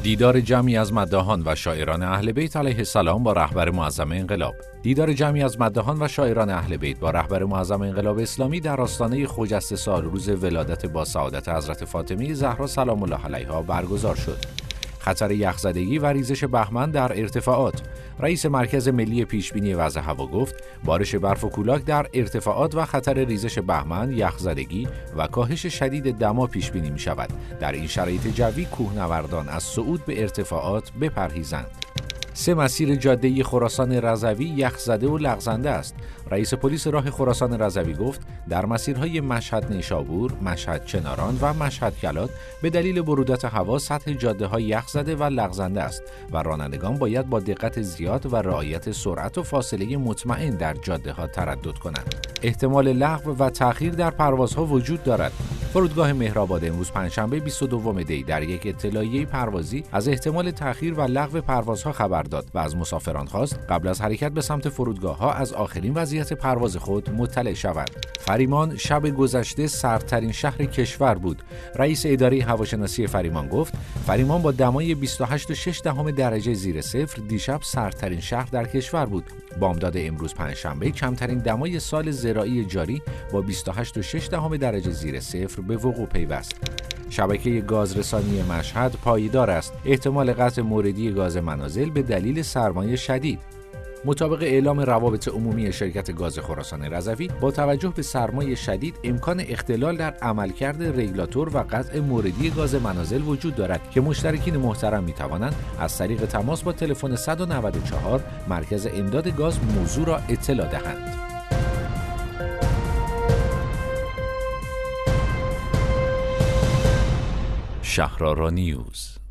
دیدار جمعی از مداحان و شاعران اهل بیت علیه السلام با رهبر معظم انقلاب. دیدار جمعی از مداحان و شاعران اهل بیت با رهبر معظم انقلاب اسلامی در آستانه خجسته سالروز ولادت با سعادت حضرت فاطمه زهرا سلام الله علیها برگزار شد. خطر یخزدگی و ریزش بهمن در ارتفاعات. رئیس مرکز ملی پیشبینی وضع هوا گفت بارش برف و کولاک در ارتفاعات و خطر ریزش بهمن، یخزدگی و کاهش شدید دما پیش بینی می شود. در این شرایط جوی کوهنوردان از صعود به ارتفاعات بپرهیزند. 3 مسیر جاده خراسان رضوی یخزده و لغزنده است. رئیس پلیس راه خراسان رضوی گفت در مسیرهای مشهد نیشابور، مشهد چناران و مشهد کلات به دلیل برودت هوا سطح جاده‌ها یخزده و لغزنده است و رانندگان باید با دقت زیاد و رعایت سرعت و فاصله مطمئن در جاده‌ها تردد کنند. احتمال لغو و تأخیر در پروازها وجود دارد. فرودگاه مهرآباد امروز پنجشنبه 22 دی در یک اطلاعیه پروازی از احتمال تأخیر و لغو پروازها خبر داد و از مسافران خواست قبل از حرکت به سمت فرودگاه‌ها از آخرین وضعیت پرواز خود مطلع شوند. فریمان شب گذشته سردترین شهر کشور بود. رئیس اداره هواشناسی فریمان گفت فریمان با دمای 28.6 درجه زیر صفر دیشب سردترین شهر در کشور بود. بامداد امروز پنجشنبه کمترین دمای سال زراعی جاری با 28.6 درجه زیر صفر به وقوع پیوست. شبکه گازرسانی مشهد پایدار است. احتمال قطع موردی گاز منازل به دلیل سرمای شدید. مطابق اعلام روابط عمومی شرکت گاز خراسان رضوی با توجه به سرمای شدید امکان اختلال در عملکرد رگولاتور و قطع موردی گاز منازل وجود دارد که مشترکین محترم می‌توانند از طریق تماس با تلفن 194 مرکز امداد گاز موضوع را اطلاع دهند. شهرآرا نیوز.